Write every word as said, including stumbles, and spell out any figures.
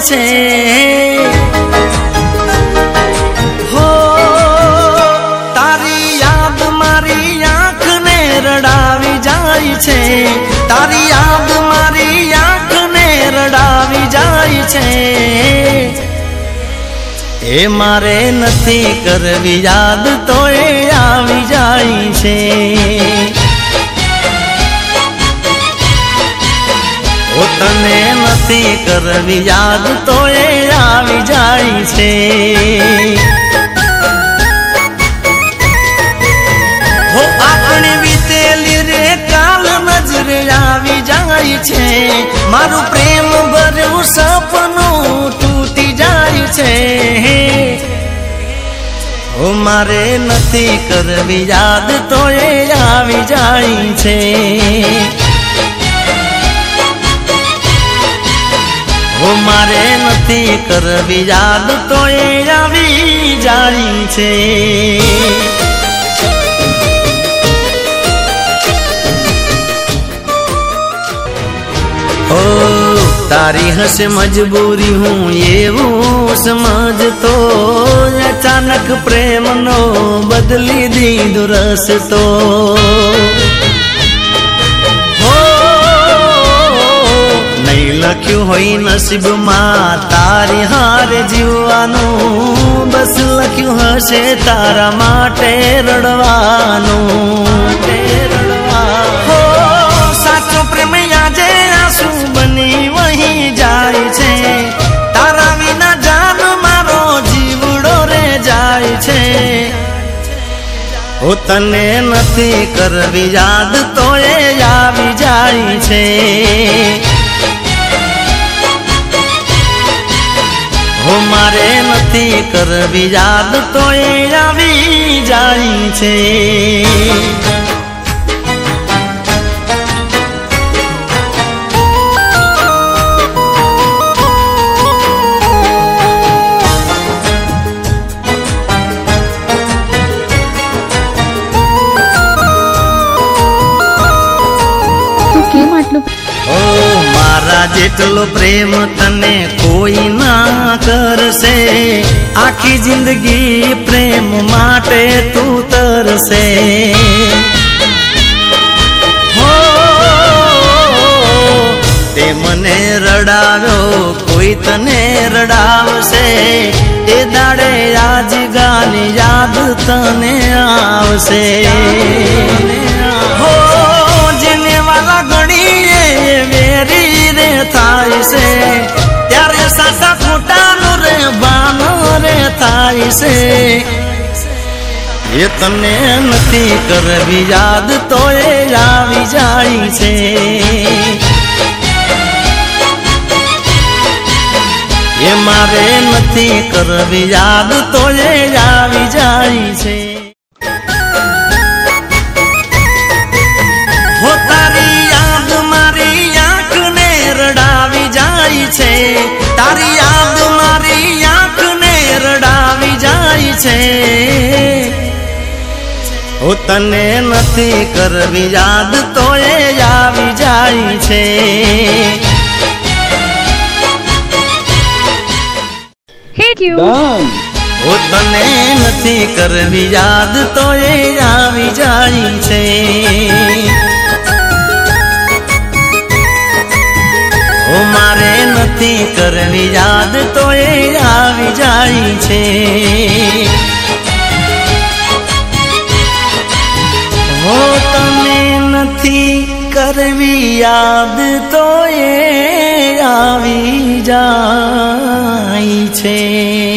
છે હો તારી યાદ મારી આંખને રડાવી જાય છે તારી યાદ મારી આંખને રડાવી જાય છે એ મારે નથી કરવી યાદ તો એ આવી જાય છે ઓ તને નથી કરવી યાદ તો એ આવી જાય છે હો આપણી વીતેલી રે કાલ નજરે આવી જાય છે મારું પ્રેમ ભર્યું સપનું તૂટી જાય છે ઓ મારે નથી કરવી યાદ તો એ આવી જાય છે ઓ મારે નથી કરવી યાદ તો એ આવી જાય છે ઓ તારી હશે મજબૂરી હું એવું સમજતો અચાનક પ્રેમનો બદલી દીધો રસ્તો નહીં લખ્યું હોય નસીબમાં તારી હારે જીવવાનું બસ લખ્યું હશે તારા માટે રડવાનું હો સાચો પ્રેમ આજે આંસુ બની વહી જાય છે તારા વિના જાન મારો જીવડો રે જાય છે ઓ તને નથી કરવી યાદ તો એ આવી જાય છે ઓ મારે નથી કરવી યાદ તો એ આવી જાય છે ઓ મારા જેટલો પ્રેમ તને કોઈ ના કરશે આખી જિંદગી પ્રેમ માટે તું તરસે હો તે મને રડાવ્યો કોઈ તને રડાવશે એ દાડે આજ ગાની યાદ તને આવશે હો જેને વાલા ગણીએ વેરી રે થાય છે ત્યારે સાસા ખોટાનું રે બાનો રે થાય છે એ તને નથી કરવી યાદ તો એ આવી જાય છે એ મારે નથી કરવી યાદ તો એ આવી જાય છે હો તારી યાદ મારી આંખને રડાવી જાય છે તારી યાદ મારી આંખને રડાવી જાય છે ઓ તને નથી કરવી યાદ તો એ આવી જાય છે ઓ તને નથી કરવી યાદ તો એ આવી જાય છે ઓ મારે નથી કરવી યાદ તો એ આવી જાય છે ઓ તને નથી કરવી યાદ તો એ આવી જાય છે।